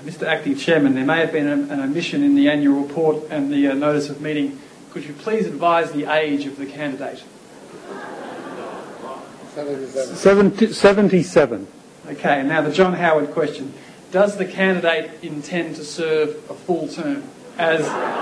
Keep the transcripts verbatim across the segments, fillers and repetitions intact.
Mister Acting Chairman, there may have been a, an omission in the annual report and the uh, notice of meeting. Could you please advise the age of the candidate? seventy-seven. seventy-seven. Okay, and now the John Howard question. Does the candidate intend to serve a full term as,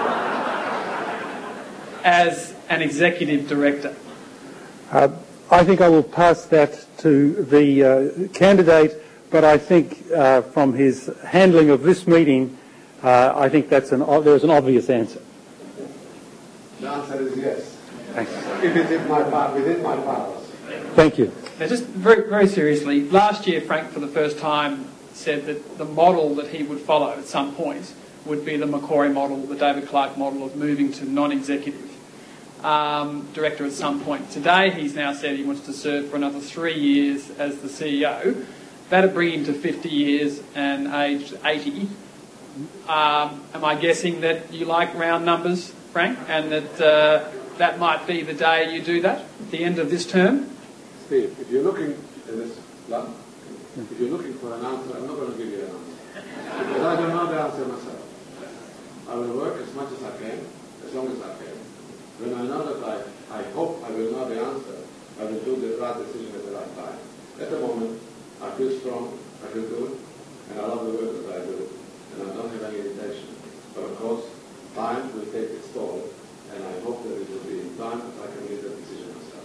as an executive director? Uh, I think I will pass that to the uh, candidate, but I think uh, from his handling of this meeting, uh, I think that's an, there's an obvious answer. The answer is yes. Thanks. If it is my part, within my powers. Thank you. Now, just very, very seriously, last year Frank, for the first time, said that the model that he would follow at some point would be the Macquarie model, the David Clark model of moving to non-executive um, director at some point. Today, he's now said he wants to serve for another three years as the C E O. That'd bring him to fifty years and aged eighty. Um, am I guessing that you like round numbers, Frank, and that uh, that might be the day you do that, at the end of this term? Steve, if you're looking at this, if you're looking for an answer, I'm not going to give you an answer. Because I don't know the answer myself. I will work as much as I can, as long as I can. When I know that I, I hope I will know the answer, I will do the right decision at the right time. At the moment, I feel strong, I feel good, and I love the work that I do, and I don't have any irritation. But of course, time will take its toll, and I hope that it will be in time that I can make that decision myself.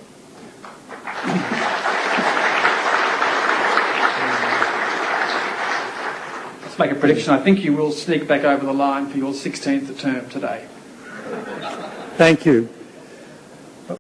Let's make a prediction. I think you will sneak back over the line for your sixteenth term today. Thank you.